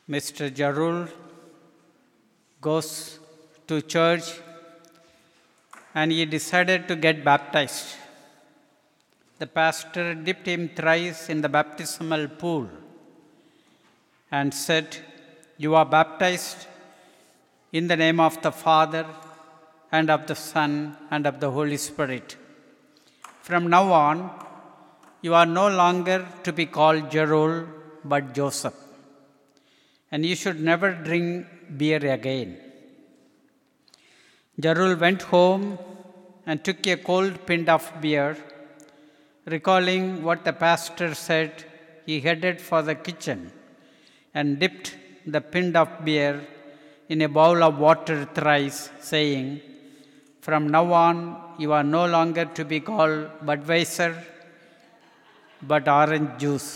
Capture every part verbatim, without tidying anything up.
Mister Jarul goes to church and he decided to get baptized. The pastor dipped him thrice in the baptismal pool and said, "You are baptized in the name of the Father and of the Son and of the Holy Spirit. From now on, you are no longer to be called Jarul, but Joseph. And you should never drink beer again." Jarul went home and took a cold pint of beer. Recalling what the pastor said, he headed for the kitchen and dipped the pint of beer in a bowl of water thrice, saying, "From now on, you are no longer to be called Budweiser, but orange juice."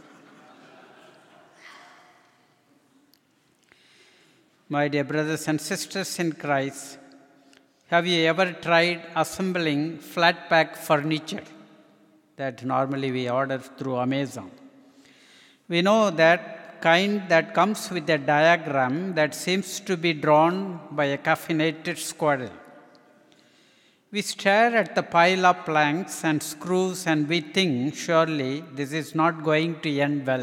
My dear brothers and sisters in Christ, have you ever tried assembling flat pack furniture that normally we order through Amazon? We know that kind that comes with a diagram that seems to be drawn by a caffeinated squirrel. We stare at the pile of planks and screws and we think, surely this is not going to end well.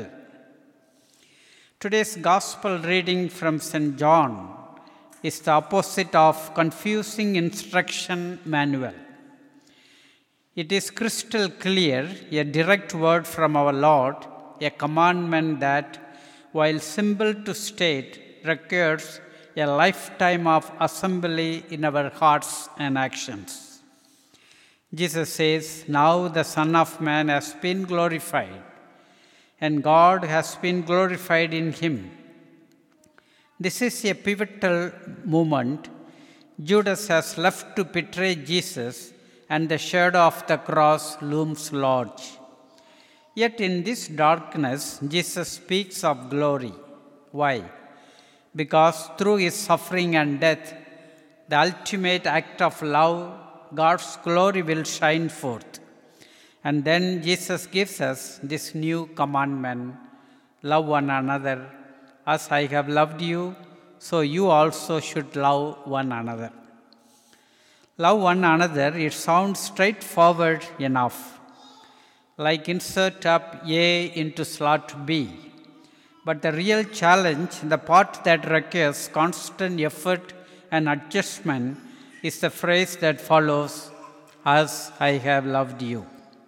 Today's gospel reading from Saint John is the opposite of confusing instruction manual. It is crystal clear, a direct word from our Lord, a commandment that, while simple to state, requires a lifetime of assembly in our hearts and actions. Jesus says, "Now the Son of Man has been glorified, and God has been glorified in him." This is a pivotal moment. Judas has left to betray Jesus, and the shadow of the cross looms large. Yet in this darkness, Jesus speaks of glory. Why? Because through his suffering and death, the ultimate act of love, God's glory will shine forth. And then Jesus gives us this new commandment: love one another. As I have loved you, so you also should love one another. Love one another, it sounds straightforward enough, like insert up A into slot B. But the real challenge, the part that requires constant effort and adjustment, is the phrase that follows, "As I have loved you."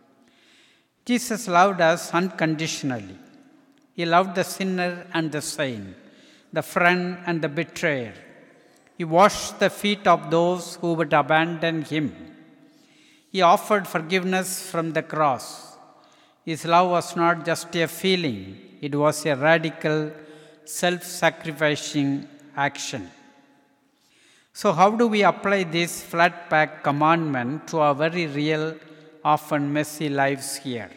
Jesus loved us unconditionally. He loved the sinner and the saint, the friend and the betrayer. He washed the feet of those who would abandon him. He offered forgiveness from the cross. His love was not just a feeling, it was a radical, self-sacrificing action. So how do we apply this flat pack commandment to our very real, often messy lives here?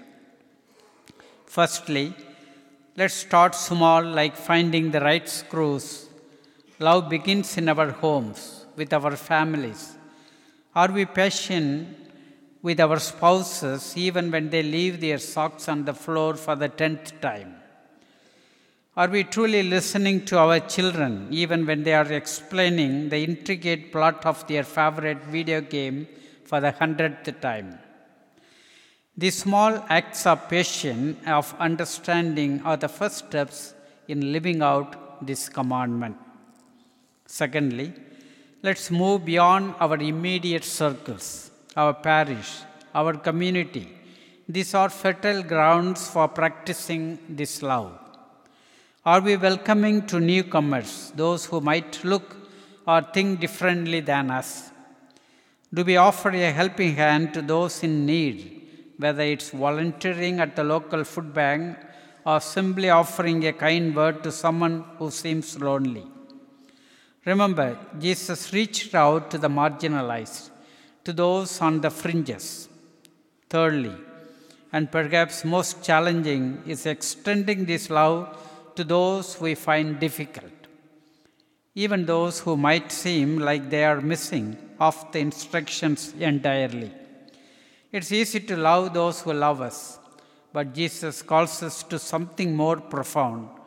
Firstly, let's start small, like finding the right screws. Love begins in our homes, with our families. Are we patient with our spouses even when they leave their socks on the floor for the tenth time? Are we truly listening to our children even when they are explaining the intricate plot of their favorite video game for the hundredth time? These small acts of patience, of understanding, are the first steps in living out this commandment. Secondly, let's move beyond our immediate circles, our parish, our community. These are fertile grounds for practicing this love. Are we welcoming to newcomers, those who might look or think differently than us? Do we offer a helping hand to those in need, whether it's volunteering at the local food bank or simply offering a kind word to someone who seems lonely? Remember, Jesus reached out to the marginalized, to those on the fringes. Thirdly, and perhaps most challenging, is extending this love to those we find difficult, even those who might seem like they are missing off the instructions entirely. It's easy to love those who love us, but Jesus calls us to something more profound,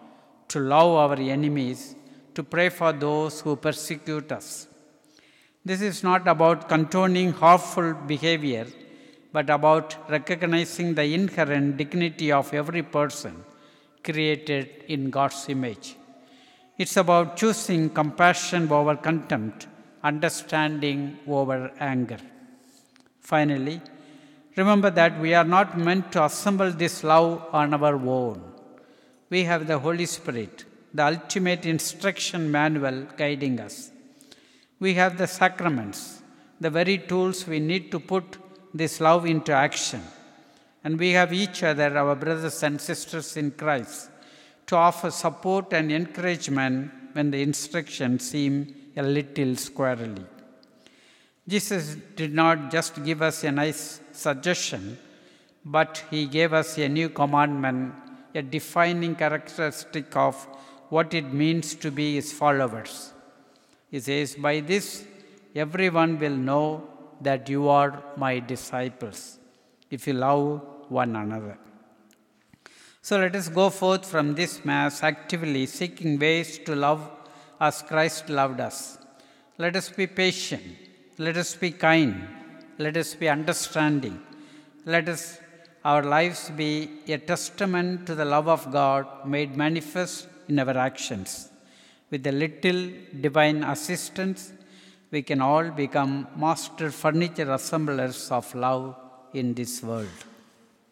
to love our enemies, to pray for those who persecute us. This is not about condoning harmful behavior, but about recognizing the inherent dignity of every person created in God's image. It's about choosing compassion over contempt, understanding over anger. Finally, remember that we are not meant to assemble this love on our own. We have the Holy Spirit, the ultimate instruction manual guiding us. We have the sacraments, the very tools we need to put this love into action. And we have each other, our brothers and sisters in Christ, to offer support and encouragement when the instructions seem a little squirrely. Jesus did not just give us a nice suggestion, but he gave us a new commandment, a defining characteristic of what it means to be his followers. He says, "By this, everyone will know that you are my disciples, if you love one another." So let us go forth from this Mass actively seeking ways to love as Christ loved us. Let us be patient. Let us be kind. Let us be understanding. Let us, our lives be a testament to the love of God made manifest in our actions. With a little divine assistance, we can all become master furniture assemblers of love in this world.